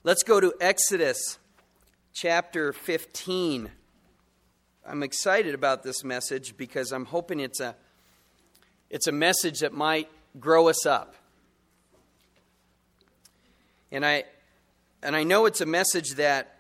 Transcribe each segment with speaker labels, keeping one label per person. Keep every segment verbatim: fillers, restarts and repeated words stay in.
Speaker 1: Let's go to Exodus chapter fifteen. I'm excited about this message because I'm hoping it's a it's a message that might grow us up. And I and I know it's a message that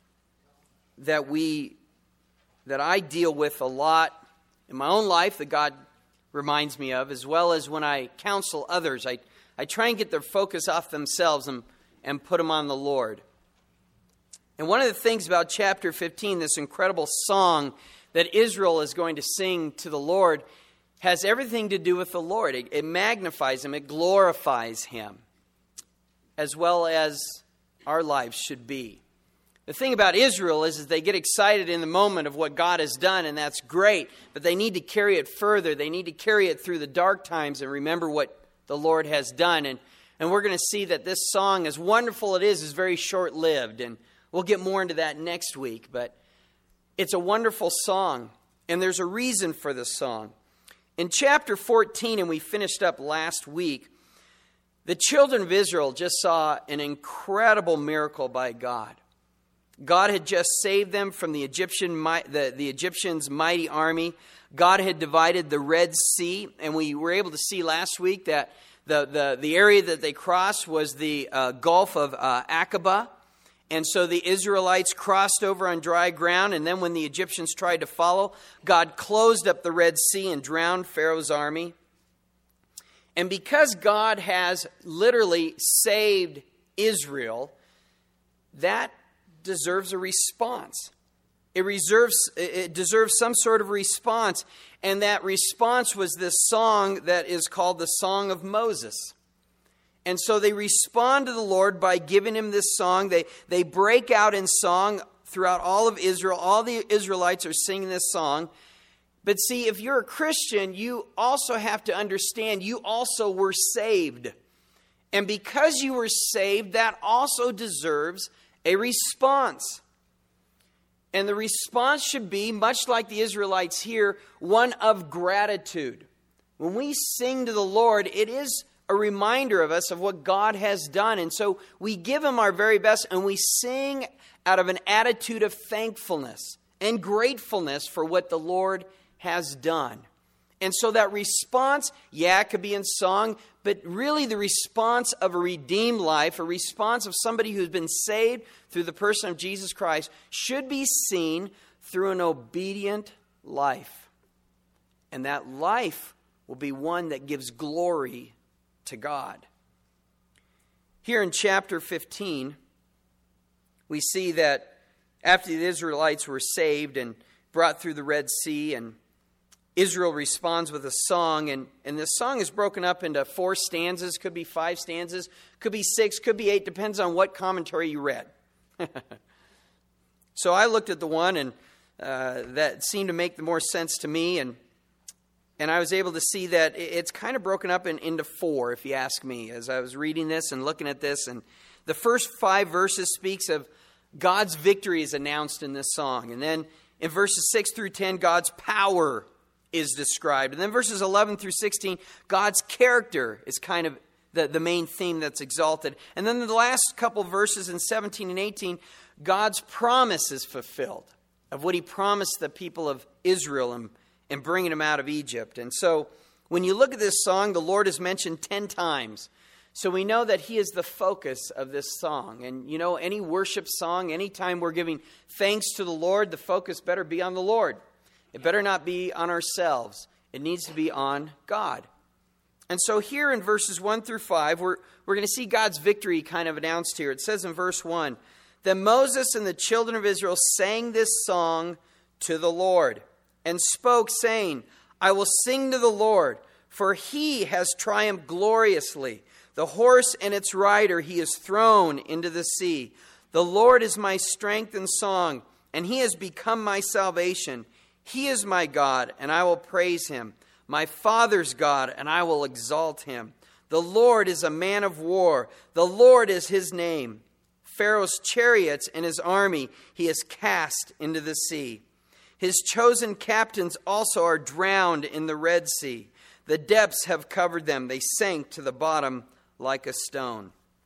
Speaker 1: that we that I deal with a lot in my own life that God reminds me of, as well as when I counsel others. I, I try and get their focus off themselves and, and put them on the Lord. And one of the things about chapter fifteen, this incredible song that Israel is going to sing to the Lord, has everything to do with the Lord. It, it magnifies Him, it glorifies Him, as well as our lives should be. The thing about Israel is that they get excited in the moment of what God has done, and that's great, but they need to carry it further. They need to carry it through the dark times and remember what the Lord has done. And, and we're going to see that this song, as wonderful it is, is very short-lived, and we'll get more into that next week, but it's a wonderful song, and there's a reason for this song. In chapter fourteen, and we finished up last week, the children of Israel just saw an incredible miracle by God. God had just saved them from the Egyptian, the, the Egyptians' mighty army. God had divided the Red Sea, and we were able to see last week that the, the, the area that they crossed was the uh, Gulf of uh, Aqaba. And so the Israelites crossed over on dry ground, and then when the Egyptians tried to follow, God closed up the Red Sea and drowned Pharaoh's army. And because God has literally saved Israel, that deserves a response. It reserves, it deserves some sort of response. And that response was this song that is called the Song of Moses. And so they respond to the Lord by giving Him this song. They, they break out in song throughout all of Israel. All the Israelites are singing this song. But see, if you're a Christian, you also have to understand you also were saved. And because you were saved, that also deserves a response. And the response should be, much like the Israelites here, one of gratitude. When we sing to the Lord, it is a reminder of us of what God has done. And so we give Him our very best, and we sing out of an attitude of thankfulness and gratefulness for what the Lord has done. And so that response, yeah, it could be in song, but really the response of a redeemed life, a response of somebody who's been saved through the person of Jesus Christ, should be seen through an obedient life. And that life will be one that gives glory to God. Here in chapter fifteen, we see that after the Israelites were saved and brought through the Red Sea, and Israel responds with a song, and, and this song is broken up into four stanzas, could be five stanzas, could be six, could be eight, depends on what commentary you read. So I looked at the one and uh, that seemed to make the more sense to me, and and I was able to see that it's kind of broken up in, into four, if you ask me, as I was reading this and looking at this. And the first five verses speaks of God's victory is announced in this song. And then in verses six through ten, God's power is described. And then verses eleven through sixteen, God's character is kind of the, the main theme that's exalted. And then the last couple verses in seventeen and eighteen, God's promise is fulfilled of what He promised the people of Israel and, and bringing them out of Egypt. And so when you look at this song, the Lord is mentioned ten times. So we know that He is the focus of this song. And you know, any worship song, anytime we're giving thanks to the Lord, the focus better be on the Lord. It better not be on ourselves. It needs to be on God. And so here in verses one through five, we're, we're going to see God's victory kind of announced here. It says in verse one, "Then Moses and the children of Israel sang this song to the Lord and spoke, saying, I will sing to the Lord, for He has triumphed gloriously. The horse and its rider He has thrown into the sea. The Lord is my strength and song, and He has become my salvation. He is my God, and I will praise Him. My Father's God, and I will exalt Him. The Lord is a man of war. The Lord is His name. Pharaoh's chariots and his army He has cast into the sea. His chosen captains also are drowned in the Red Sea. The depths have covered them. They sank to the bottom like a stone."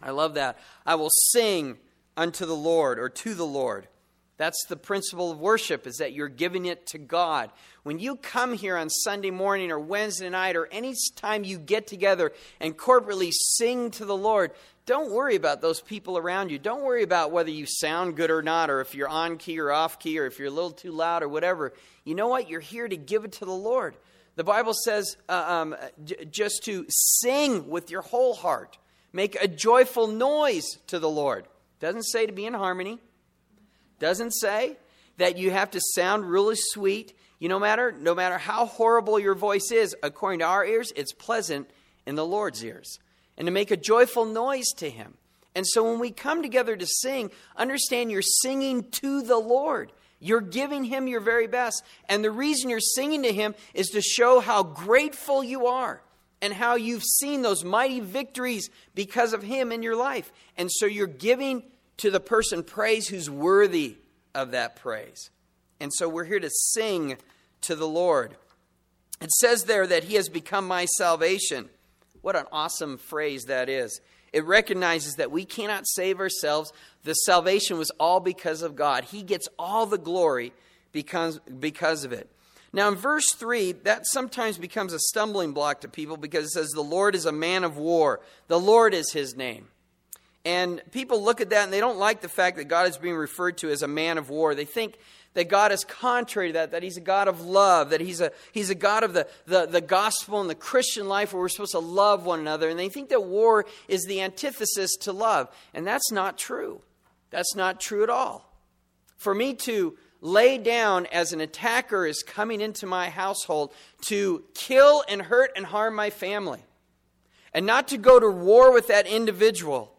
Speaker 1: I love that. I will sing unto the Lord, or to the Lord. That's the principle of worship, is that you're giving it to God. When you come here on Sunday morning or Wednesday night or any time you get together and corporately sing to the Lord, don't worry about those people around you. Don't worry about whether you sound good or not, or if you're on key or off key, or if you're a little too loud or whatever. You know what? You're here to give it to the Lord. The Bible says uh, um, j- just to sing with your whole heart. Make a joyful noise to the Lord. Doesn't say to be in harmony. Doesn't say that you have to sound really sweet. You no matter, no matter how horrible your voice is, according to our ears, it's pleasant in the Lord's ears. And to make a joyful noise to Him. And so when we come together to sing, understand you're singing to the Lord. You're giving Him your very best. And the reason you're singing to Him is to show how grateful you are and how you've seen those mighty victories because of Him in your life. And so you're giving to the person praise who's worthy of that praise. And so we're here to sing to the Lord. It says there that He has become my salvation. What an awesome phrase that is. It recognizes that we cannot save ourselves. The salvation was all because of God. He gets all the glory because, because of it. Now in verse three, that sometimes becomes a stumbling block to people because it says the Lord is a man of war. The Lord is His name. And people look at that and they don't like the fact that God is being referred to as a man of war. They think that God is contrary to that, that He's a God of love, that He's a He's a God of the, the, the gospel and the Christian life where we're supposed to love one another. And they think that war is the antithesis to love. And that's not true. That's not true at all. For me to lay down as an attacker is coming into my household to kill and hurt and harm my family, and not to go to war with that individual,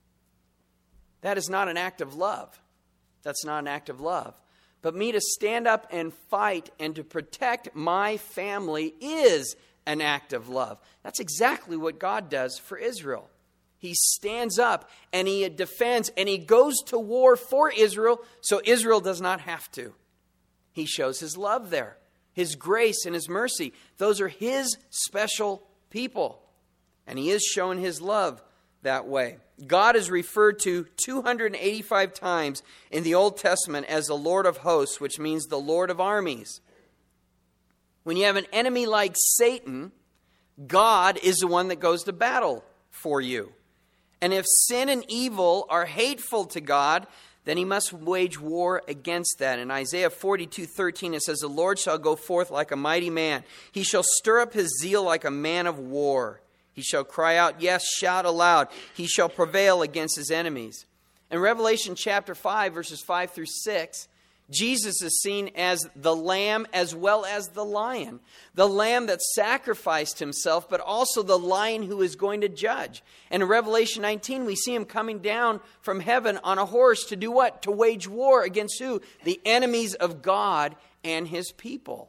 Speaker 1: that is not an act of love. That's not an act of love. But me to stand up and fight and to protect my family is an act of love. That's exactly what God does for Israel. He stands up and He defends and He goes to war for Israel so Israel does not have to. He shows His love there, His grace and His mercy. Those are His special people. And He is showing His love that way. God is referred to two hundred eighty-five times in the Old Testament as the Lord of hosts, which means the Lord of armies. When you have an enemy like Satan, God is the one that goes to battle for you. And if sin and evil are hateful to God, then He must wage war against that. In Isaiah forty-two thirteen, it says, the Lord shall go forth like a mighty man. He shall stir up His zeal like a man of war. He shall cry out, yes, shout aloud. He shall prevail against His enemies. In Revelation chapter five, verses five through six, Jesus is seen as the lamb as well as the lion. The lamb that sacrificed Himself, but also the lion who is going to judge. And in Revelation nineteen, we see Him coming down from heaven on a horse to do what? To wage war against who? The enemies of God and His people.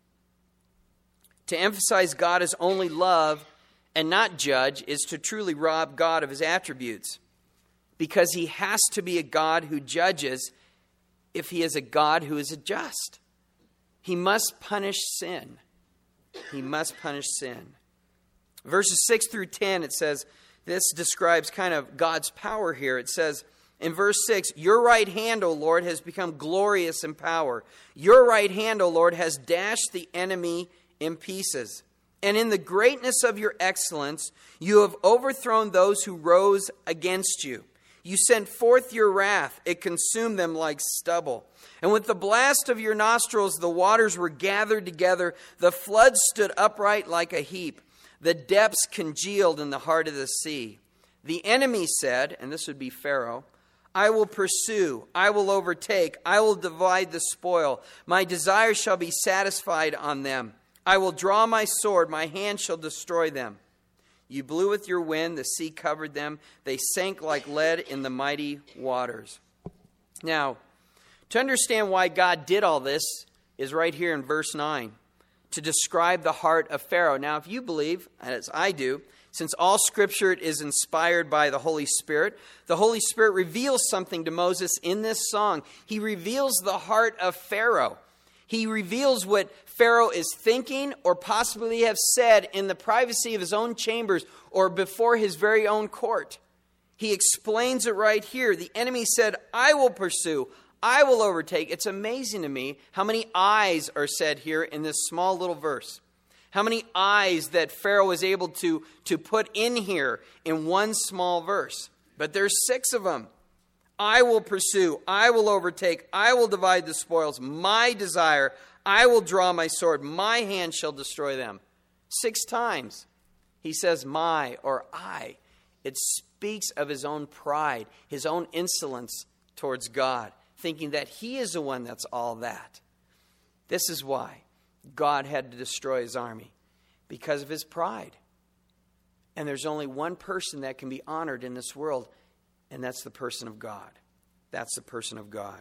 Speaker 1: To emphasize God as only love and not judge is to truly rob God of His attributes, because He has to be a God who judges if He is a God who is a just. He must punish sin. He must punish sin. Verses six through ten, it says, this describes kind of God's power here. It says in verse six, your right hand, O Lord, has become glorious in power. Your right hand, O Lord, has dashed the enemy in pieces. And in the greatness of your excellence, you have overthrown those who rose against you. You sent forth your wrath. It consumed them like stubble. And with the blast of your nostrils, the waters were gathered together. The floods stood upright like a heap. The depths congealed in the heart of the sea. The enemy said, and this would be Pharaoh, I will pursue, I will overtake, I will divide the spoil. My desire shall be satisfied on them. I will draw my sword, my hand shall destroy them. You blew with your wind, the sea covered them. They sank like lead in the mighty waters. Now, to understand why God did all this is right here in verse nine, to describe the heart of Pharaoh. Now, if you believe, as I do, since all Scripture is inspired by the Holy Spirit, the Holy Spirit reveals something to Moses in this song. He reveals the heart of Pharaoh. He reveals what Pharaoh is thinking or possibly have said in the privacy of his own chambers or before his very own court. He explains it right here. The enemy said, I will pursue, I will overtake. It's amazing to me how many I's are said here in this small little verse. How many I's that Pharaoh was able to, to put in here in one small verse. But there's six of them. I will pursue, I will overtake, I will divide the spoils, my desire, I will draw my sword, my hand shall destroy them. Six times he says my or I. It speaks of his own pride, his own insolence towards God, thinking that he is the one that's all that. This is why God had to destroy his army, because of his pride. And there's only one person that can be honored in this world, and that's the person of God. That's the person of God.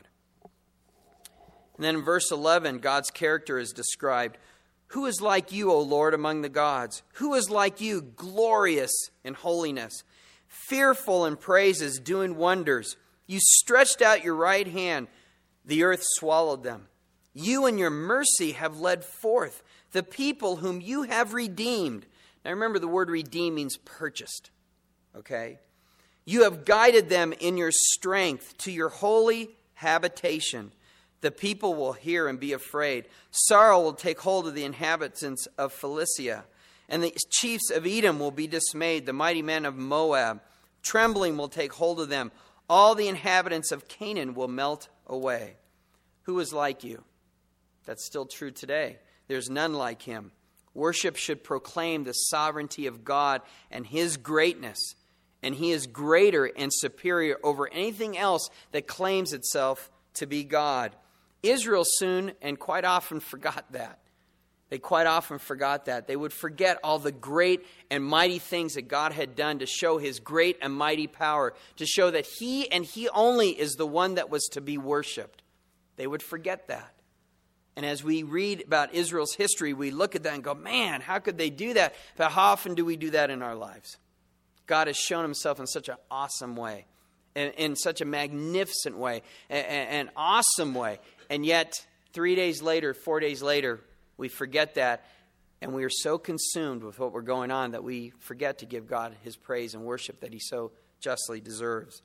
Speaker 1: And then in verse eleven, God's character is described. Who is like you, O Lord, among the gods? Who is like you, glorious in holiness, fearful in praises, doing wonders? You stretched out your right hand. The earth swallowed them. You in your mercy have led forth the people whom you have redeemed. Now remember, the word redeem means purchased. Okay? You have guided them in your strength to your holy habitation. The people will hear and be afraid. Sorrow will take hold of the inhabitants of Philistia. And the chiefs of Edom will be dismayed. The mighty men of Moab. Trembling will take hold of them. All the inhabitants of Canaan will melt away. Who is like you? That's still true today. There's none like him. Worship should proclaim the sovereignty of God and his greatness. And he is greater and superior over anything else that claims itself to be God. Israel soon and quite often forgot that. They quite often forgot that. They would forget all the great and mighty things that God had done to show his great and mighty power, to show that he and he only is the one that was to be worshipped. They would forget that. And as we read about Israel's history, we look at that and go, man, how could they do that? But how often do we do that in our lives? God has shown himself in such an awesome way, in, in such a magnificent way, an, an awesome way. And yet, three days later, four days later, we forget that. And we are so consumed with what we're going on that we forget to give God his praise and worship that he so justly deserves.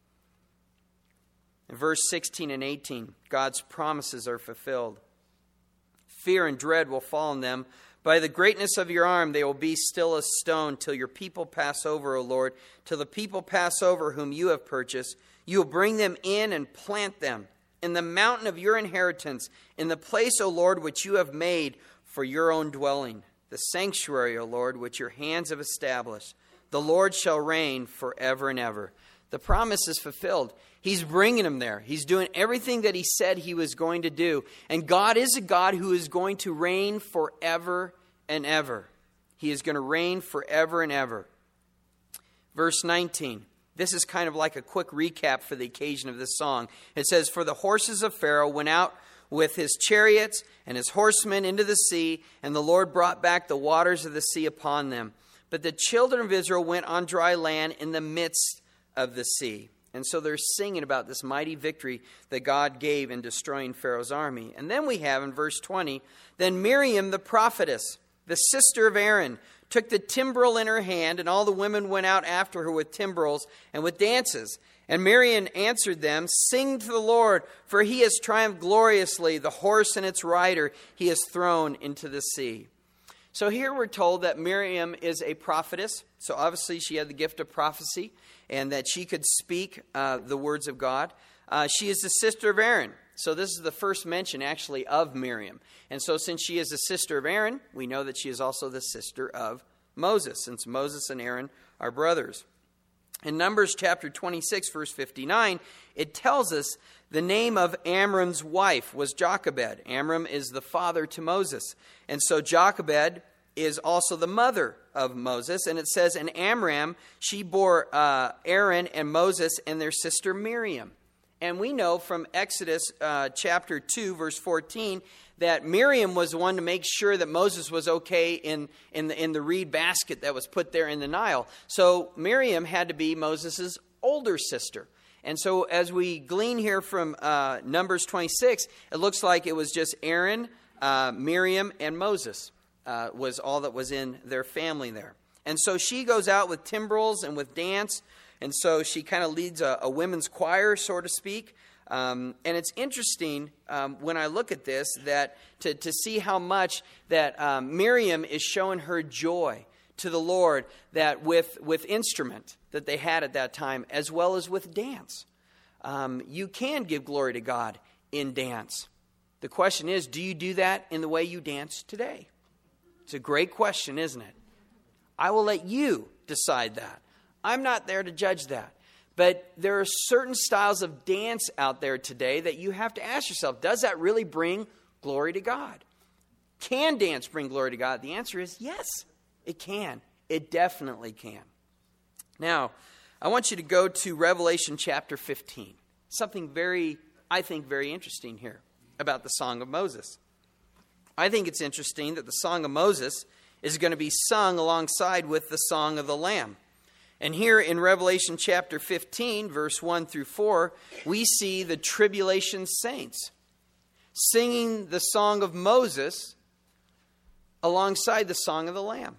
Speaker 1: In verse sixteen and eighteen, God's promises are fulfilled. Fear and dread will fall on them. By the greatness of your arm, they will be still as stone till your people pass over, O Lord, till the people pass over whom you have purchased. You will bring them in and plant them in the mountain of your inheritance, in the place, O Lord, which you have made for your own dwelling, the sanctuary, O Lord, which your hands have established. The Lord shall reign forever and ever. The promise is fulfilled. He's bringing them there. He's doing everything that he said he was going to do. And God is a God who is going to reign forever and ever. He is going to reign forever and ever. Verse nineteen. This is kind of like a quick recap for the occasion of this song. It says, for the horses of Pharaoh went out with his chariots and his horsemen into the sea, and the Lord brought back the waters of the sea upon them. But the children of Israel went on dry land in the midst of the sea. And so they're singing about this mighty victory that God gave in destroying Pharaoh's army. And then we have in verse twenty, then Miriam the prophetess, the sister of Aaron, took the timbrel in her hand, and all the women went out after her with timbrels and with dances. And Miriam answered them, sing to the Lord, for he has triumphed gloriously. The horse and its rider he has thrown into the sea. So here we're told that Miriam is a prophetess. So obviously she had the gift of prophecy and that she could speak uh, the words of God. Uh, she is the sister of Aaron. So this is the first mention actually of Miriam. And so since she is the sister of Aaron, we know that she is also the sister of Moses, since Moses and Aaron are brothers. In Numbers chapter twenty-six, verse fifty-nine, it tells us the name of Amram's wife was Jochebed. Amram is the father to Moses. And so Jochebed is also the mother of Moses. And it says, in Amram, she bore uh, Aaron and Moses and their sister Miriam. And we know from Exodus uh, chapter two, verse fourteen, that Miriam was the one to make sure that Moses was okay in, in, the, in the reed basket that was put there in the Nile. So Miriam had to be Moses' older sister. And so as we glean here from uh, Numbers twenty-six, it looks like it was just Aaron, uh, Miriam, and Moses uh, was all that was in their family there. And so she goes out with timbrels and with dance. And so she kind of leads a, a women's choir, so to speak. Um, and it's interesting um, when I look at this that to, to see how much that um, Miriam is showing her joy to the Lord that with, with instrument that they had at that time, as well as with dance. Um, you can give glory to God in dance. The question is, do you do that in the way you dance today? It's a great question, isn't it? I will let you decide that. I'm not there to judge that. But there are certain styles of dance out there today that you have to ask yourself, does that really bring glory to God? Can dance bring glory to God? The answer is yes, it can. It definitely can. Now, I want you to go to Revelation chapter fifteen. Something very, I think, very interesting here about the Song of Moses. I think it's interesting that the Song of Moses is going to be sung alongside with the Song of the Lamb. And here in Revelation chapter fifteen, verse one through four, we see the tribulation saints singing the Song of Moses alongside the Song of the Lamb.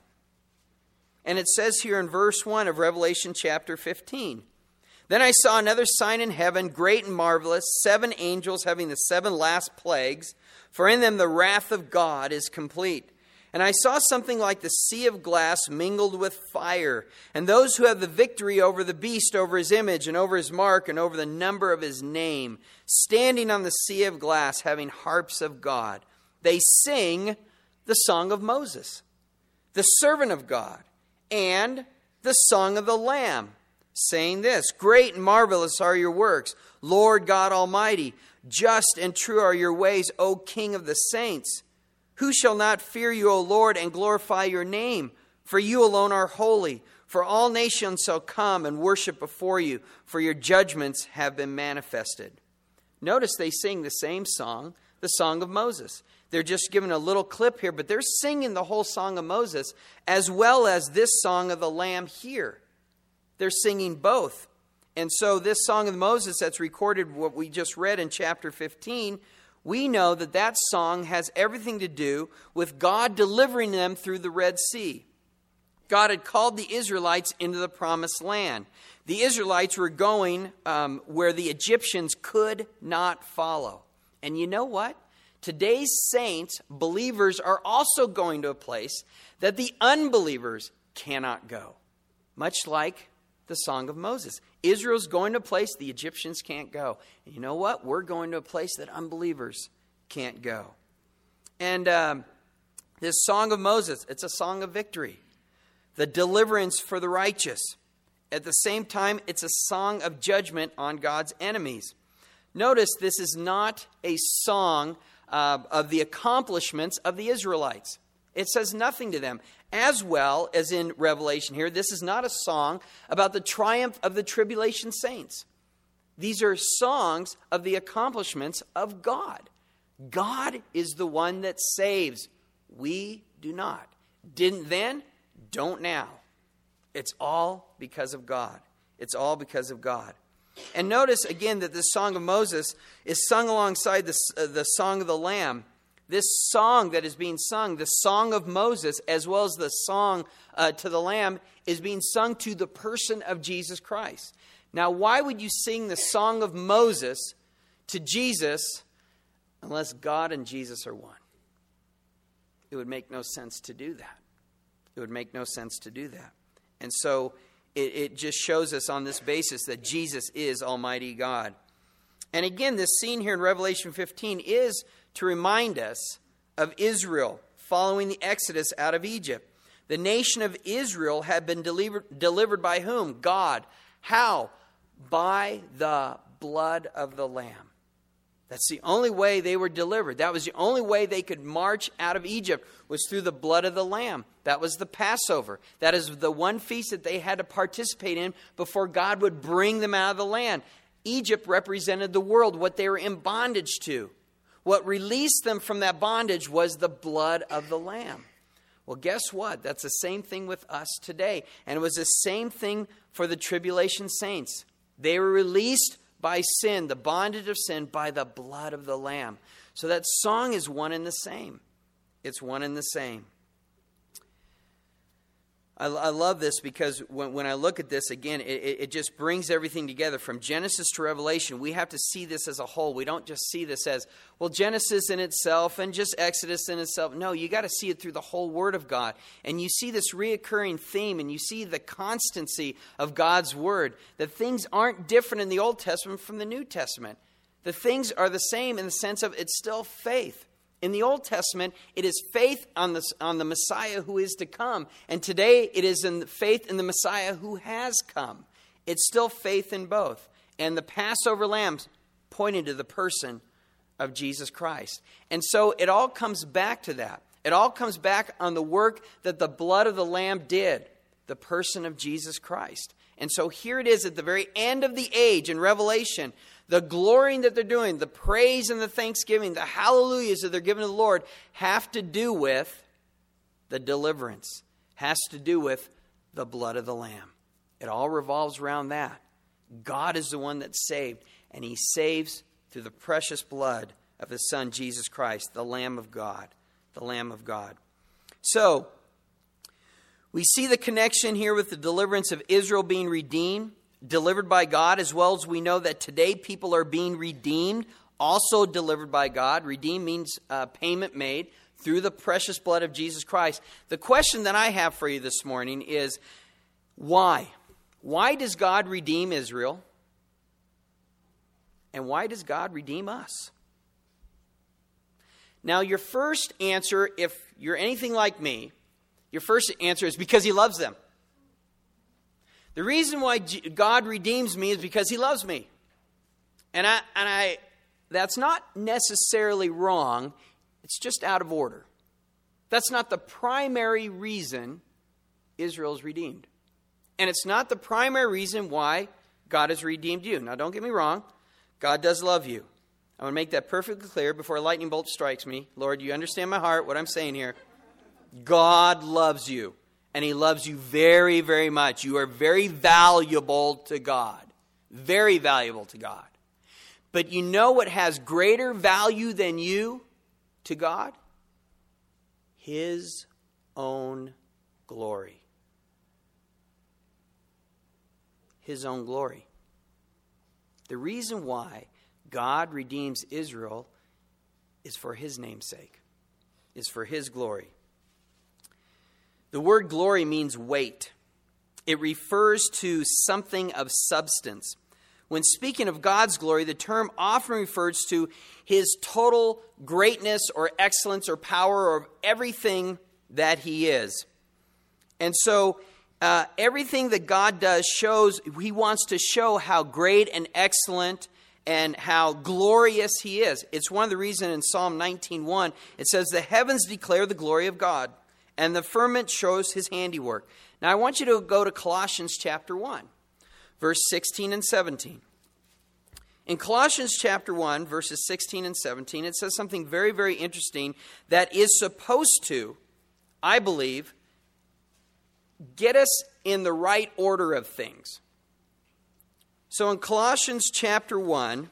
Speaker 1: And it says here in verse one of Revelation chapter fifteen, "Then I saw another sign in heaven, great and marvelous, seven angels having the seven last plagues, for in them the wrath of God is complete. And I saw something like the sea of glass mingled with fire. And those who have the victory over the beast, over his image, and over his mark, and over the number of his name, standing on the sea of glass, having harps of God. They sing the song of Moses, the servant of God, and the song of the Lamb, saying this, Great and marvelous are your works, Lord God Almighty. Just and true are your ways, O King of the saints. Who shall not fear you, O Lord, and glorify your name? For you alone are holy. For all nations shall come and worship before you, for your judgments have been manifested." Notice they sing the same song, the Song of Moses. They're just giving a little clip here, but they're singing the whole Song of Moses as well as this Song of the Lamb here. They're singing both. And so this Song of Moses that's recorded, what we just read in chapter fifteen, we know that that song has everything to do with God delivering them through the Red Sea. God had called the Israelites into the promised land. The Israelites were going um, where the Egyptians could not follow. And you know what? Today's saints, believers, are also going to a place that the unbelievers cannot go. Much like the Song of Moses. Israel's going to a place the Egyptians can't go. And you know what? We're going to a place that unbelievers can't go. And um, this Song of Moses, it's a song of victory. The deliverance for the righteous. At the same time, it's a song of judgment on God's enemies. Notice this is not a song uh, of the accomplishments of the Israelites. It says nothing to them. As well as in Revelation here, this is not a song about the triumph of the tribulation saints. These are songs of the accomplishments of God. God is the one that saves. We do not. Didn't then, don't now. It's all because of God. It's all because of God. And notice again that this Song of Moses is sung alongside the, uh, the Song of the Lamb. This song that is being sung, the Song of Moses, as well as the song uh, to the Lamb, is being sung to the person of Jesus Christ. Now, why would you sing the Song of Moses to Jesus unless God and Jesus are one? It would make no sense to do that. It would make no sense to do that. And so it, it just shows us on this basis that Jesus is Almighty God. And again, this scene here in Revelation fifteen is to remind us of Israel following the Exodus out of Egypt. The nation of Israel had been delivered, delivered by whom? God. How? By the blood of the Lamb. That's the only way they were delivered. That was the only way they could march out of Egypt, was through the blood of the Lamb. That was the Passover. That is the one feast that they had to participate in before God would bring them out of the land. Egypt represented the world, what they were in bondage to. What released them from that bondage was the blood of the Lamb. Well, guess what? That's the same thing with us today. And it was the same thing for the tribulation saints. They were released by sin, the bondage of sin, by the blood of the Lamb. So that song is one and the same. It's one and the same. I, I love this because when, when I look at this, again, it, it just brings everything together. From Genesis to Revelation, we have to see this as a whole. We don't just see this as, well, Genesis in itself and just Exodus in itself. No, you got to see it through the whole Word of God. And you see this reoccurring theme, and you see the constancy of God's Word, that things aren't different in the Old Testament from the New Testament. The things are the same in the sense of it's still faith. In the Old Testament, it is faith on the, on the Messiah who is to come. And today, it is in faith in the Messiah who has come. It's still faith in both. And the Passover lambs pointed to the person of Jesus Christ. And so it all comes back to that. It all comes back on the work that the blood of the Lamb did, the person of Jesus Christ. And so here it is at the very end of the age in Revelation. The glorying that they're doing, the praise and the thanksgiving, the hallelujahs that they're giving to the Lord have to do with the deliverance, has to do with the blood of the Lamb. It all revolves around that. God is the one that saved, and He saves through the precious blood of His Son, Jesus Christ, the Lamb of God, the Lamb of God. So, we see the connection here with the deliverance of Israel being redeemed, delivered by God, as well as we know that today people are being redeemed, also delivered by God. Redeemed means uh, payment made through the precious blood of Jesus Christ. The question that I have for you this morning is, why? Why does God redeem Israel? And why does God redeem us? Now, your first answer, if you're anything like me, your first answer is because He loves them. The reason why God redeems me is because He loves me. And I and I that's not necessarily wrong. It's just out of order. That's not the primary reason Israel is redeemed. And it's not the primary reason why God has redeemed you. Now, don't get me wrong. God does love you. I want to make that perfectly clear before a lightning bolt strikes me. Lord, you understand my heart, what I'm saying here. God loves you. And He loves you very, very much. You are very valuable to God. Very valuable to God. But you know what has greater value than you to God? His own glory. His own glory. The reason why God redeems Israel is for His name's sake. Is for His glory. The word glory means weight. It refers to something of substance. When speaking of God's glory, the term often refers to His total greatness or excellence or power or everything that He is. And so uh, everything that God does shows, He wants to show how great and excellent and how glorious He is. It's one of the reasons in Psalm nineteen one, it says, "The heavens declare the glory of God, and the firmament shows His handiwork." Now I want you to go to Colossians chapter one, verse sixteen and seventeen. In Colossians chapter one, verses sixteen and seventeen, it says something very, very interesting that is supposed to, I believe, get us in the right order of things. So in Colossians chapter one,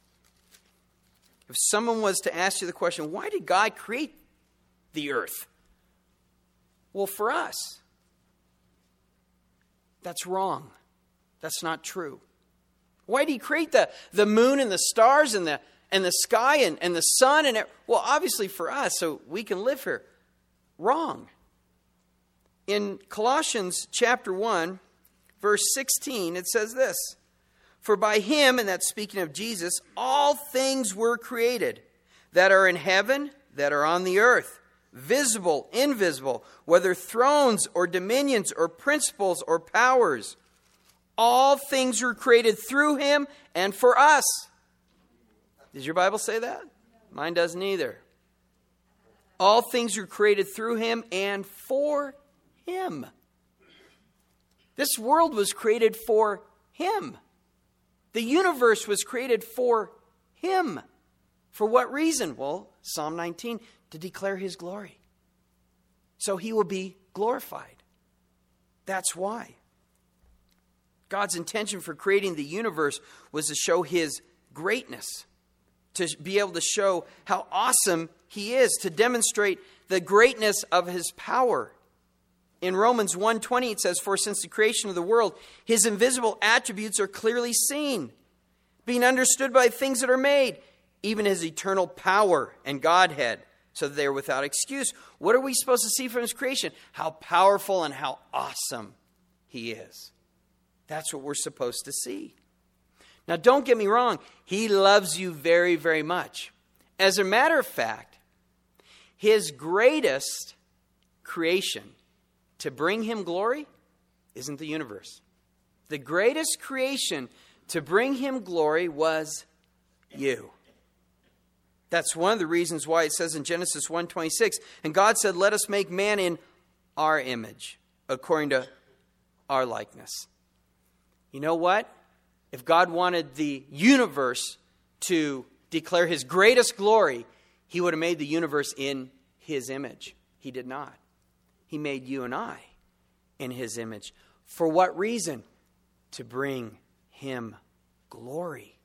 Speaker 1: if someone was to ask you the question, why did God create the earth? Well, for us, that's wrong. That's not true. Why did He create the, the moon and the stars and the and the sky and, and the sun? And it, well, obviously for us, so we can live here. Wrong. In Colossians chapter one, verse sixteen, it says this, "For by Him," and that's speaking of Jesus, "all things were created, that are in heaven, that are on the earth, visible, invisible, whether thrones or dominions or principles or powers. All things were created through Him and for us." Does your Bible say that? Mine doesn't either. All things were created through Him and for Him. This world was created for Him. The universe was created for Him. For what reason? Well, Psalm nineteen, to declare His glory. So He will be glorified. That's why. God's intention for creating the universe was to show His greatness, to be able to show how awesome He is, to demonstrate the greatness of His power. In Romans one twenty it says, "For since the creation of the world, his invisible attributes are clearly seen, being understood by things that are made, even his eternal power and Godhead, so that they are without excuse." What are we supposed to see from his creation? How powerful and how awesome he is. That's what we're supposed to see. Now, don't get me wrong. He loves you very, very much. As a matter of fact, his greatest creation to bring him glory isn't the universe. The greatest creation to bring him glory was you. That's one of the reasons why it says in Genesis one twenty-six, "And God said, let us make man in our image, according to our likeness." You know what? If God wanted the universe to declare his greatest glory, he would have made the universe in his image. He did not. He made you and I in his image. For what reason? To bring him glory.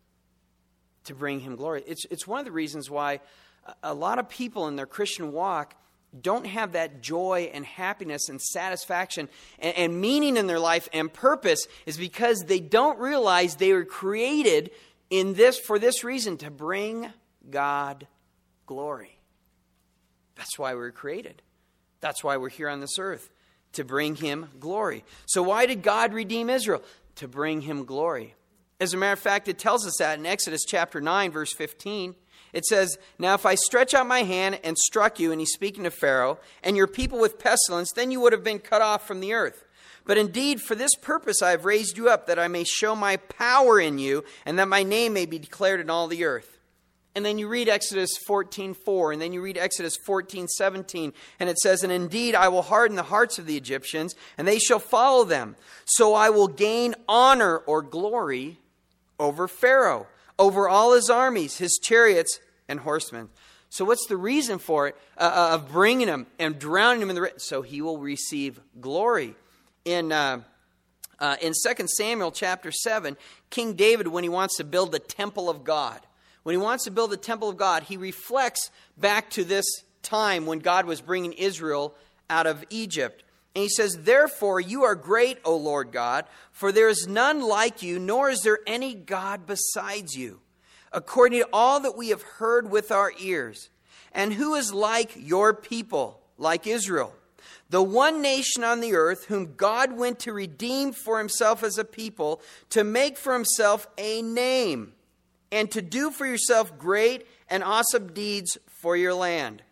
Speaker 1: To bring him glory. It's, it's one of the reasons why a lot of people in their Christian walk don't have that joy and happiness and satisfaction and, and meaning in their life and purpose, is because they don't realize they were created in this for this reason, to bring God glory. That's why we were created. That's why we're here on this earth, to bring him glory. So why did God redeem Israel? To bring him glory. As a matter of fact, it tells us that in Exodus chapter nine, verse fifteen. It says, "Now if I stretch out my hand and struck you," and he's speaking to Pharaoh, "and your people with pestilence, then you would have been cut off from the earth. But indeed, for this purpose I have raised you up, that I may show my power in you, and that my name may be declared in all the earth." And then you read Exodus fourteen four, and then you read Exodus fourteen seventeen, and it says, "And indeed I will harden the hearts of the Egyptians, and they shall follow them. So I will gain honor," or glory, "over Pharaoh, over all his armies, his chariots and horsemen." So what's the reason for it, uh, of bringing him and drowning him in the river? So he will receive glory. In uh, uh, in Second Samuel chapter seven, King David, when he wants to build the temple of God, when he wants to build the temple of God, he reflects back to this time when God was bringing Israel out of Egypt. And he says, "Therefore you are great, O Lord God, for there is none like you, nor is there any God besides you, according to all that we have heard with our ears. And who is like your people, like Israel, the one nation on the earth whom God went to redeem for himself as a people, to make for himself a name, and to do for yourself great and awesome deeds for your land."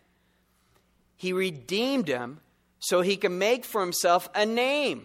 Speaker 1: He redeemed them so he can make for himself a name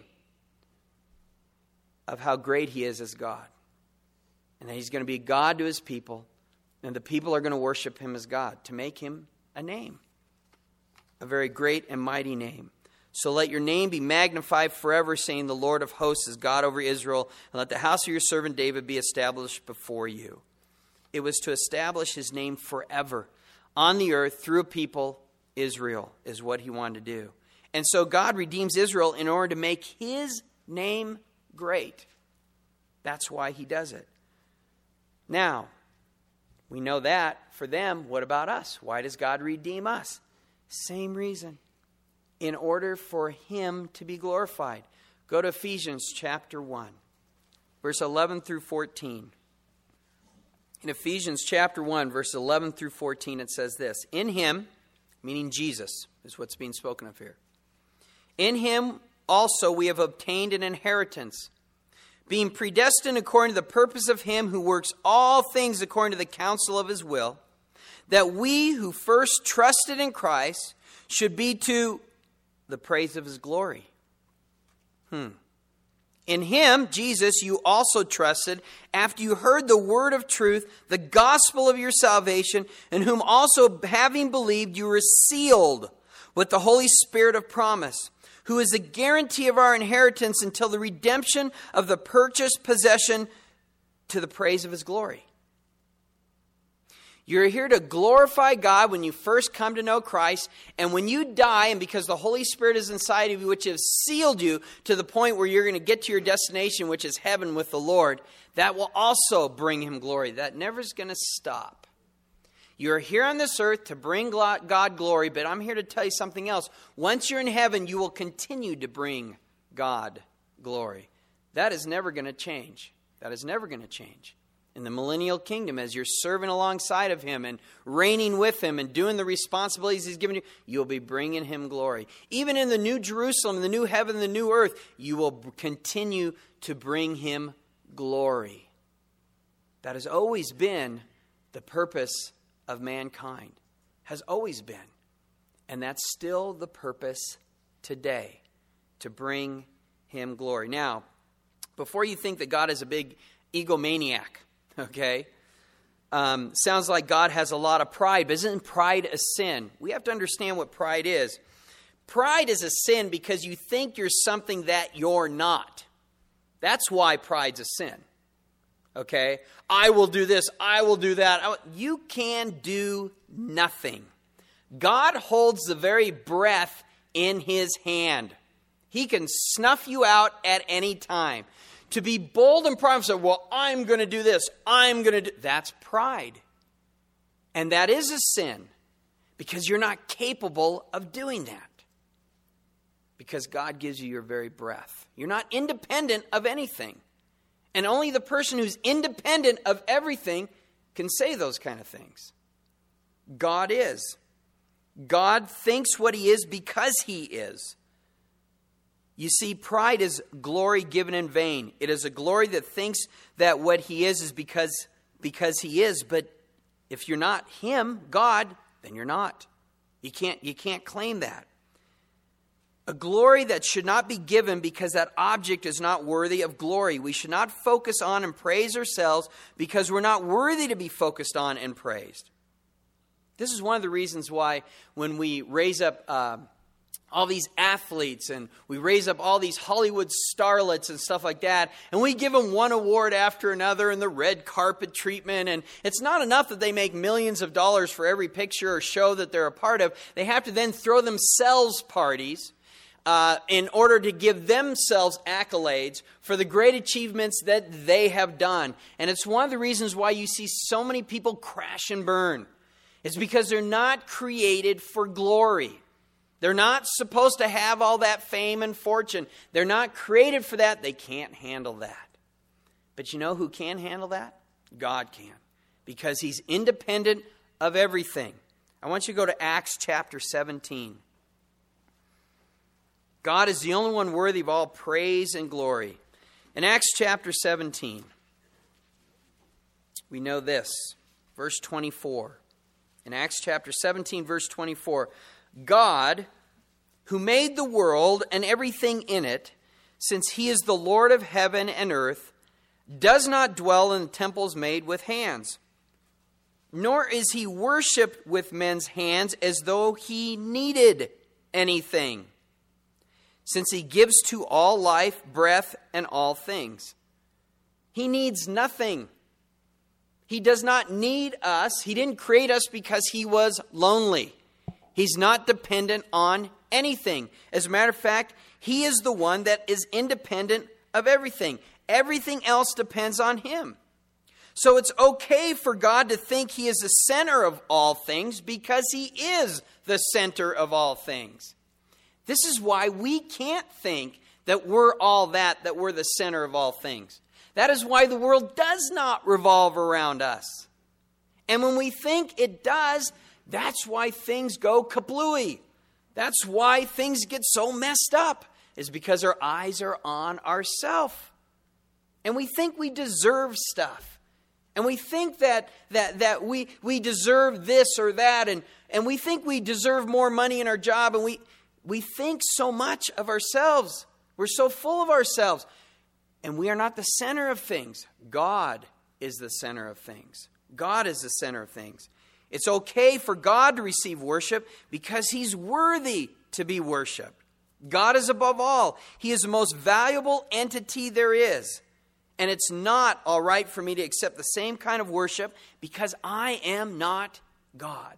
Speaker 1: of how great he is as God. And that he's going to be God to his people, and the people are going to worship him as God, to make him a name. A very great and mighty name. "So let your name be magnified forever, saying, the Lord of hosts is God over Israel, and let the house of your servant David be established before you." It was to establish his name forever on the earth through a people, Israel, is what he wanted to do. And so God redeems Israel in order to make his name great. That's why he does it. Now, we know that for them. What about us? Why does God redeem us? Same reason. In order for him to be glorified. Go to Ephesians chapter one, verse eleven through fourteen. In Ephesians chapter one, verse eleven through fourteen, it says this: "In him," meaning Jesus, is what's being spoken of here. "In him also we have obtained an inheritance, being predestined according to the purpose of him who works all things according to the counsel of his will, that we who first trusted in Christ should be to the praise of his glory." Hmm. "In him, Jesus, you also trusted, after you heard the word of truth, the gospel of your salvation, in whom also, having believed, you were sealed with the Holy Spirit of promise, who is the guarantee of our inheritance until the redemption of the purchased possession, to the praise of his glory." You're here to glorify God when you first come to know Christ. And when you die, and because the Holy Spirit is inside of you, which has sealed you to the point where you're going to get to your destination, which is heaven with the Lord, that will also bring him glory. That never is going to stop. You're here on this earth to bring God glory, but I'm here to tell you something else. Once you're in heaven, you will continue to bring God glory. That is never going to change. That is never going to change. In the millennial kingdom, as you're serving alongside of him and reigning with him and doing the responsibilities he's given you, you'll be bringing him glory. Even in the new Jerusalem, the new heaven, the new earth, you will continue to bring him glory. That has always been the purpose of mankind. Has always been. And that's still the purpose today, to bring him glory. Now, before you think that God is a big egomaniac, okay, um, sounds like God has a lot of pride, but isn't pride a sin? We have to understand what pride is. Pride is a sin because you think you're something that you're not. That's why pride's a sin. Okay? I will do this. I will do that. I will, you can do nothing. God holds the very breath in his hand. He can snuff you out at any time. To be bold and proud and say, well, I'm going to do this. I'm going to do... That's pride. And that is a sin because you're not capable of doing that. Because God gives you your very breath. You're not independent of anything. And only the person who's independent of everything can say those kind of things. God is. God thinks what he is because he is. You see, pride is glory given in vain. It is a glory that thinks that what he is is because, because he is. But if you're not him, God, then you're not. You can't, you can't claim that. A glory that should not be given because that object is not worthy of glory. We should not focus on and praise ourselves because we're not worthy to be focused on and praised. This is one of the reasons why when we raise up uh, all these athletes and we raise up all these Hollywood starlets and stuff like that, and we give them one award after another and the red carpet treatment, and it's not enough that they make millions of dollars for every picture or show that they're a part of. They have to then throw themselves parties Uh, in order to give themselves accolades for the great achievements that they have done. And it's one of the reasons why you see so many people crash and burn. It's because they're not created for glory. They're not supposed to have all that fame and fortune. They're not created for that. They can't handle that. But you know who can handle that? God can. Because he's independent of everything. I want you to go to Acts chapter seventeen. God is the only one worthy of all praise and glory. In Acts chapter seventeen, we know this, verse twenty-four. In Acts chapter seventeen, verse twenty-four, God, who made the world and everything in it, since he is the Lord of heaven and earth, does not dwell in temples made with hands, nor is he worshipped with men's hands as though he needed anything, since he gives to all life, breath, and all things. He needs nothing. He does not need us. He didn't create us because he was lonely. He's not dependent on anything. As a matter of fact, he is the one that is independent of everything. Everything else depends on him. So it's okay for God to think he is the center of all things because he is the center of all things. This is why we can't think that we're all that, that we're the center of all things. That is why the world does not revolve around us. And when we think it does, that's why things go kablooey. That's why things get so messed up, is because our eyes are on ourselves. And we think we deserve stuff. And we think that that that we we deserve this or that, and, and we think we deserve more money in our job, and we We think so much of ourselves. We're so full of ourselves. And we are not the center of things. God is the center of things. God is the center of things. It's okay for God to receive worship because he's worthy to be worshiped. God is above all. He is the most valuable entity there is. And it's not all right for me to accept the same kind of worship because I am not God.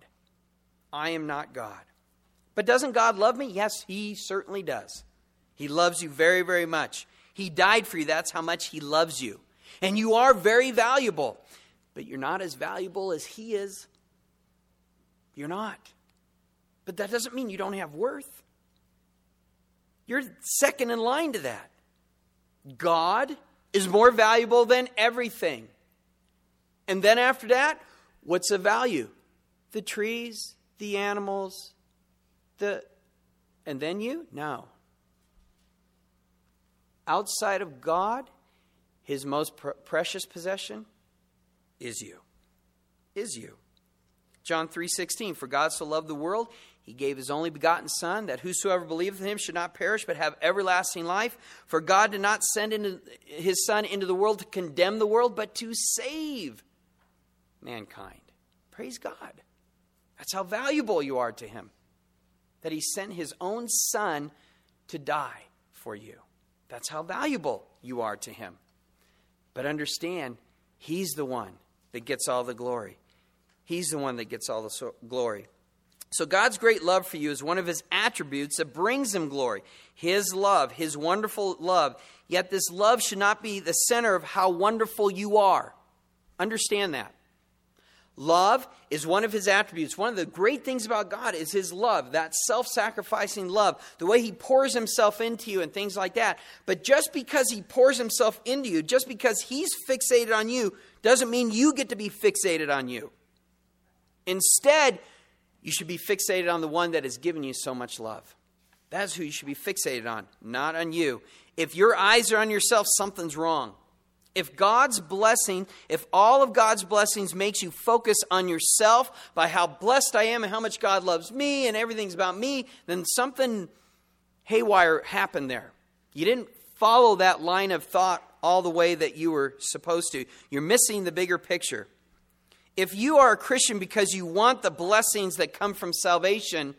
Speaker 1: I am not God. But doesn't God love me? Yes, he certainly does. He loves you very, very much. He died for you. That's how much he loves you. And you are very valuable. But you're not as valuable as he is. You're not. But that doesn't mean you don't have worth. You're second in line to that. God is more valuable than everything. And then after that, what's the value? The trees, the animals, the... And then you? No. Outside of God, his most pr- precious possession is you. Is you. John three sixteen, for God so loved the world, he gave his only begotten Son, that whosoever believeth in him should not perish, but have everlasting life. For God did not send into his Son into the world to condemn the world, but to save mankind. Praise God. That's how valuable you are to him. That he sent his own Son to die for you. That's how valuable you are to him. But understand, he's the one that gets all the glory. He's the one that gets all the so- glory. So God's great love for you is one of his attributes that brings him glory. His love, his wonderful love. Yet this love should not be the center of how wonderful you are. Understand that. Love is one of his attributes. One of the great things about God is his love, that self-sacrificing love, the way he pours himself into you and things like that. But just because he pours himself into you, just because he's fixated on you, doesn't mean you get to be fixated on you. Instead, you should be fixated on the one that has given you so much love. That's who you should be fixated on, not on you. If your eyes are on yourself, something's wrong. If God's blessing, if all of God's blessings makes you focus on yourself by how blessed I am and how much God loves me and everything's about me, then something haywire happened there. You didn't follow that line of thought all the way that you were supposed to. You're missing the bigger picture. If you are a Christian because you want the blessings that come from salvation,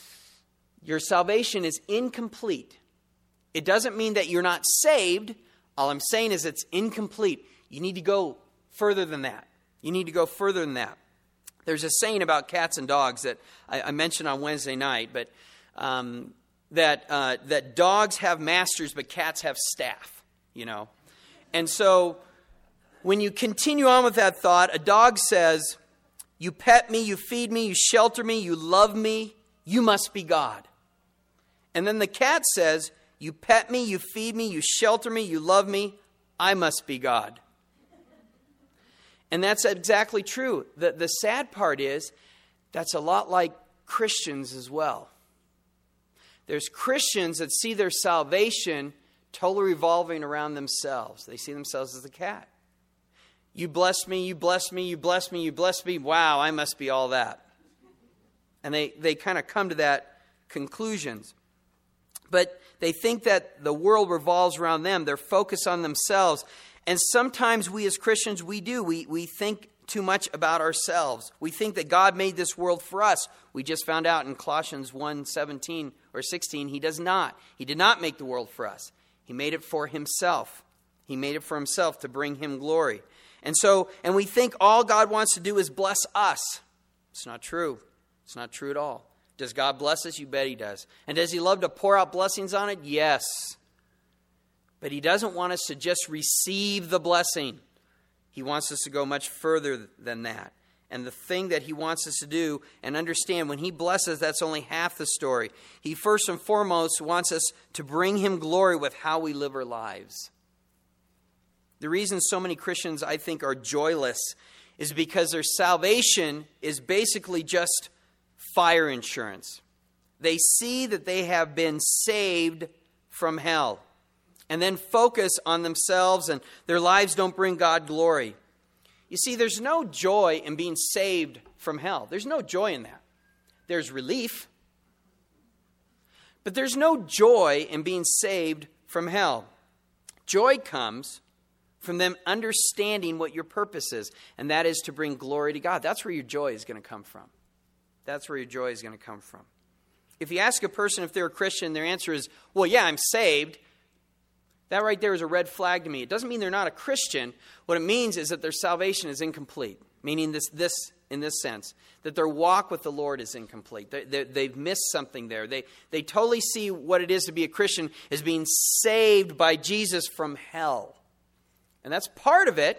Speaker 1: your salvation is incomplete. It doesn't mean that you're not saved. All I'm saying is it's incomplete. You need to go further than that. You need to go further than that. There's a saying about cats and dogs that I, I mentioned on Wednesday night, but um, that uh, that dogs have masters, but cats have staff. You know, and so when you continue on with that thought, a dog says, "You pet me, you feed me, you shelter me, you love me. You must be God." And then the cat says, "You pet me, you feed me, you shelter me, you love me. I must be God." And that's exactly true. The, the sad part is, that's a lot like Christians as well. There's Christians that see their salvation totally revolving around themselves. They see themselves as the cat. You bless me, you bless me, you bless me, you bless me. Wow, I must be all that. And they, they kind of come to that conclusions. But they think that the world revolves around them. They're focused on themselves. And sometimes we as Christians, we do. We, we think too much about ourselves. We think that God made this world for us. We just found out in Colossians one seventeen or sixteen, he does not. He did not make the world for us. He made it for himself. He made it for himself to bring him glory. And so, and we think all God wants to do is bless us. It's not true. It's not true at all. Does God bless us? You bet he does. And does he love to pour out blessings on it? Yes. But he doesn't want us to just receive the blessing. He wants us to go much further than that. And the thing that he wants us to do and understand, when he blesses, that's only half the story. He first and foremost wants us to bring him glory with how we live our lives. The reason so many Christians, I think, are joyless is because their salvation is basically just fire insurance. They see that they have been saved from hell and then focus on themselves, and their lives don't bring God glory. You see, there's no joy in being saved from hell. There's no joy in that. There's relief, but there's no joy in being saved from hell. Joy comes from them understanding what your purpose is, and that is to bring glory to God. That's where your joy is going to come from. That's where your joy is going to come from. If you ask a person if they're a Christian, their answer is, well, yeah, I'm saved. That right there is a red flag to me. It doesn't mean they're not a Christian. What it means is that their salvation is incomplete, meaning this, this in this sense, that their walk with the Lord is incomplete. They, they, they've missed something there. They, they totally see what it is to be a Christian as being saved by Jesus from hell. And that's part of it.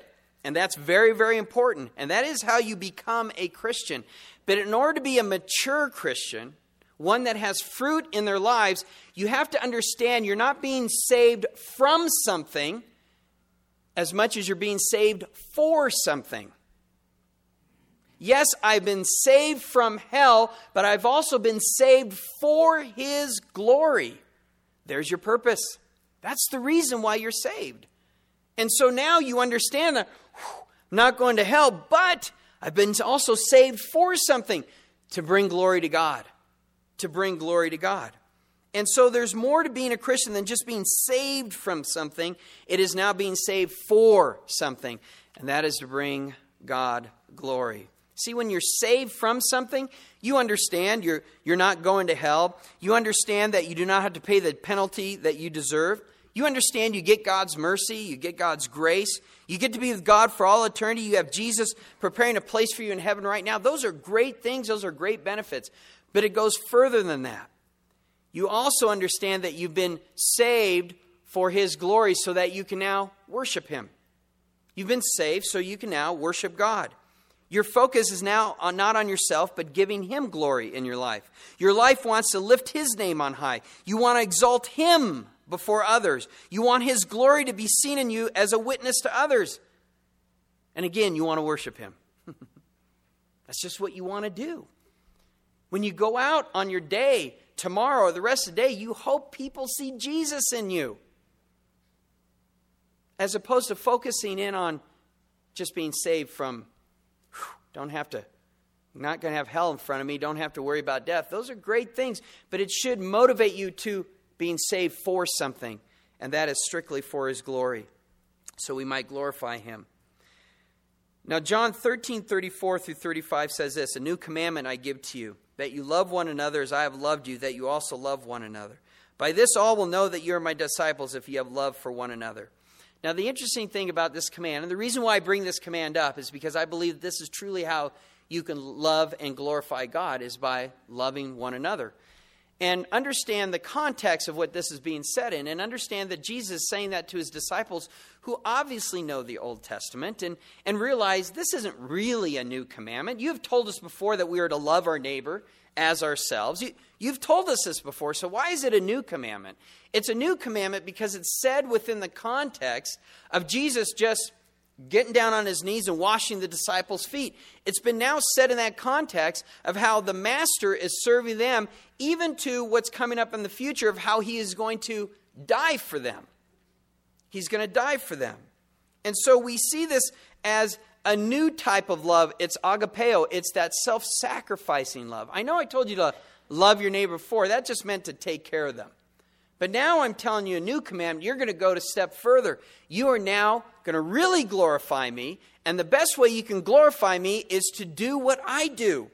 Speaker 1: And that's very, very important. And that is how you become a Christian. But in order to be a mature Christian, one that has fruit in their lives, you have to understand you're not being saved from something as much as you're being saved for something. Yes, I've been saved from hell, but I've also been saved for His glory. There's your purpose. That's the reason why you're saved. And so now you understand that whew, I'm not going to hell, but I've been also saved for something, to bring glory to God. To bring glory to God. And so there's more to being a Christian than just being saved from something. It is now being saved for something. And that is to bring God glory. See, when you're saved from something, you understand you're, you're not going to hell. You understand that you do not have to pay the penalty that you deserve. You understand you get God's mercy, you get God's grace. You get to be with God for all eternity. You have Jesus preparing a place for you in heaven right now. Those are great things. Those are great benefits. But it goes further than that. You also understand that you've been saved for His glory so that you can now worship Him. You've been saved so you can now worship God. Your focus is now on, not on yourself, but giving Him glory in your life. Your life wants to lift His name on high. You want to exalt Him before others. You want His glory to be seen in you as a witness to others. And again, you want to worship Him. That's just what you want to do. When you go out on your day, tomorrow or the rest of the day, you hope people see Jesus in you. As opposed to focusing in on just being saved from, whew, don't have to, not going to have hell in front of me, don't have to worry about death. Those are great things, but it should motivate you to being saved for something, and that is strictly for His glory, so we might glorify Him. Now, John thirteen, thirty-four through thirty-five says this, "A new commandment I give to you, that you love one another as I have loved you, that you also love one another. By this all will know that you are my disciples if you have love for one another." Now, the interesting thing about this command, and the reason why I bring this command up, is because I believe this is truly how you can love and glorify God, is by loving one another. And understand the context of what this is being said in, and understand that Jesus is saying that to His disciples who obviously know the Old Testament and, and realize this isn't really a new commandment. You have told us before that we are to love our neighbor as ourselves. You, you've told us this before, so why is it a new commandment? It's a new commandment because it's said within the context of Jesus just getting down on His knees and washing the disciples' feet. It's been now said in that context of how the Master is serving them, even to what's coming up in the future of how He is going to die for them. He's going to die for them. And so we see this as a new type of love. It's agapeo. It's that self-sacrificing love. I know I told you to love your neighbor before. That just meant to take care of them. But now I'm telling you a new commandment. You're going to go a step further. You are now going to really glorify me. And the best way you can glorify me is to do what I do.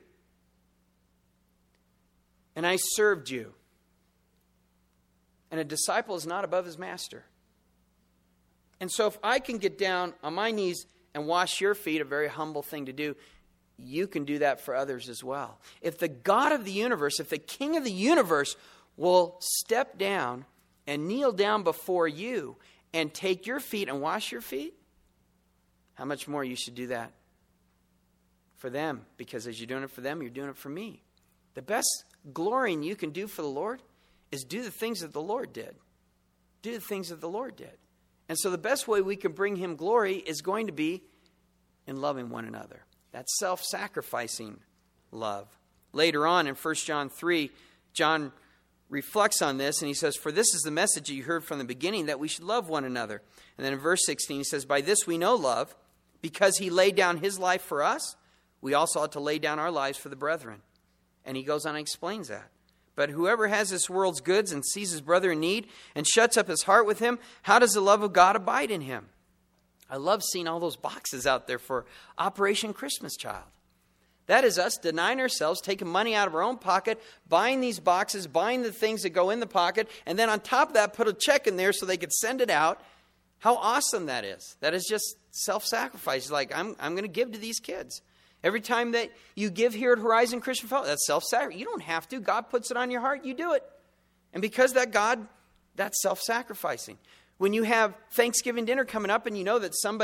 Speaker 1: And I served you. And a disciple is not above his master. And so if I can get down on my knees and wash your feet, a very humble thing to do, you can do that for others as well. If the God of the universe, if the King of the universe will step down and kneel down before you and take your feet and wash your feet, how much more you should do that for them? Because as you're doing it for them, you're doing it for me. The best glorying you can do for the Lord is do the things that the Lord did. Do the things that the Lord did. And so the best way we can bring Him glory is going to be in loving one another. That's self-sacrificing love. Later on in First John three, John reflects on this and he says, "For this is the message that you heard from the beginning, that we should love one another." And then in verse sixteen he says, "By this we know love, because He laid down His life for us, we also ought to lay down our lives for the brethren." And he goes on and explains that. "But whoever has this world's goods and sees his brother in need and shuts up his heart with him, how does the love of God abide in him?" I love seeing all those boxes out there for Operation Christmas Child. That is us denying ourselves, taking money out of our own pocket, buying these boxes, buying the things that go in the pocket, and then on top of that, put a check in there so they could send it out. How awesome that is. That is just self-sacrifice. Like, I'm, I'm going to give to these kids. Every time that you give here at Horizon Christian Fellowship, that's self-sacrifice. You don't have to. God puts it on your heart. You do it. And because that God, that's self-sacrificing. When you have Thanksgiving dinner coming up and you know that somebody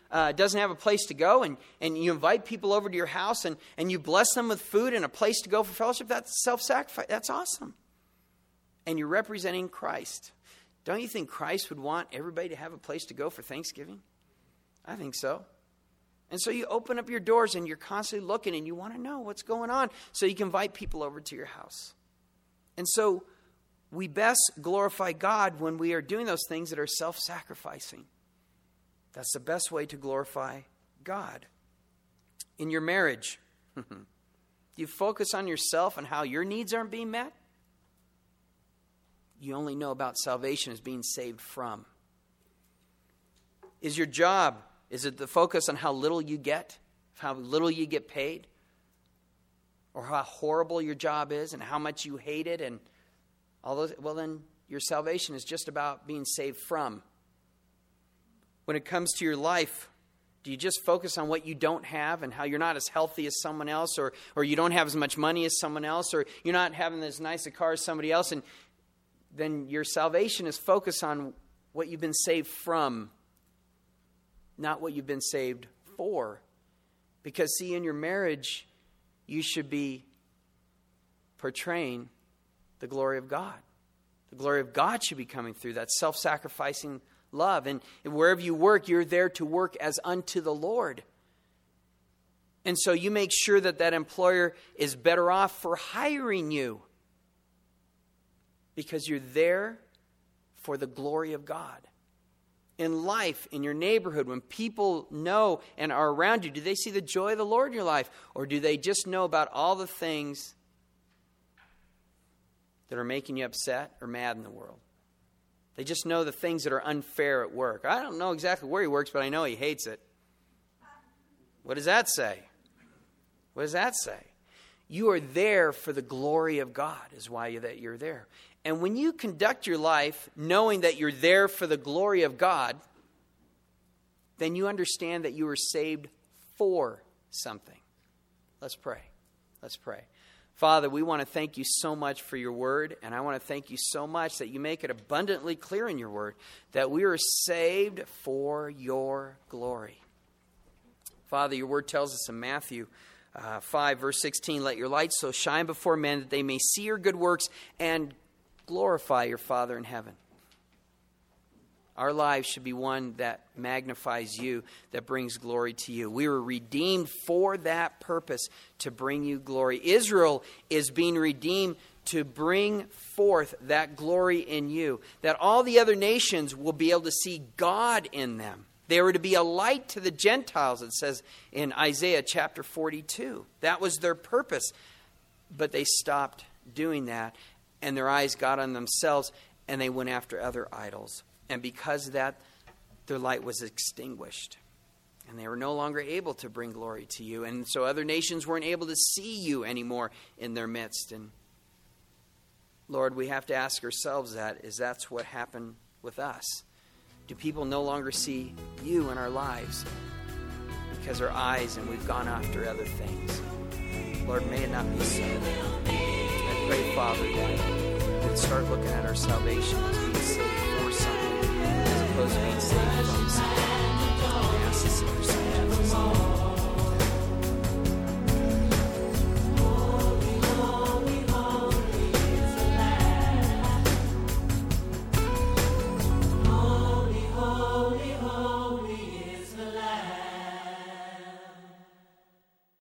Speaker 1: uh, doesn't have a place to go, and, and you invite people over to your house, and, and you bless them with food and a place to go for fellowship, that's self-sacrifice. That's awesome. And you're representing Christ. Don't you think Christ would want everybody to have a place to go for Thanksgiving? I think so. And so you open up your doors and you're constantly looking and you want to know what's going on so you can invite people over to your house. And so we best glorify God when we are doing those things that are self-sacrificing. That's the best way to glorify God. In your marriage, do you focus on yourself and how your needs aren't being met? You only know about salvation as being saved from. Is your job, is it the focus on how little you get, how little you get paid? Or how horrible your job is and how much you hate it and all those? Well, then your salvation is just about being saved from. When it comes to your life, do you just focus on what you don't have and how you're not as healthy as someone else, or, or you don't have as much money as someone else, or you're not having as nice a car as somebody else, and then your salvation is focused on what you've been saved from, not what you've been saved for. Because, see, in your marriage, you should be portraying the glory of God. The glory of God should be coming through, that self-sacrificing love. And wherever you work, you're there to work as unto the Lord. And so you make sure that that employer is better off for hiring you, because you're there for the glory of God. In life, in your neighborhood, when people know and are around you, do they see the joy of the Lord in your life? Or do they just know about all the things that are making you upset or mad in the world? They just know the things that are unfair at work. I don't know exactly where he works, but I know he hates it. What does that say? What does that say? You are there for the glory of God is why you're there. And when you conduct your life knowing that you're there for the glory of God, then you understand that you were saved for something. Let's pray. Let's pray. Father, we want to thank you so much for your word, and I want to thank you so much that you make it abundantly clear in your word that we are saved for your glory. Father, your word tells us in Matthew uh, five, verse sixteen, let your light so shine before men that they may see your good works and glorify your Father in heaven. Our lives should be one that magnifies you, that brings glory to you. We were redeemed for that purpose, to bring you glory. Israel is being redeemed to bring forth that glory in you, that all the other nations will be able to see God in them. They were to be a light to the Gentiles, it says in Isaiah chapter forty-two. That was their purpose. But they stopped doing that, and their eyes got on themselves, and they went after other idols. And because of that, their light was extinguished. And they were no longer able to bring glory to you. And so other nations weren't able to see you anymore in their midst. And Lord, we have to ask ourselves that, is that's what happened with us? Do people no longer see you in our lives because our eyes and we've gone after other things? Lord, may it not be so. I pray, Father, that we'd start looking at our salvation as being saved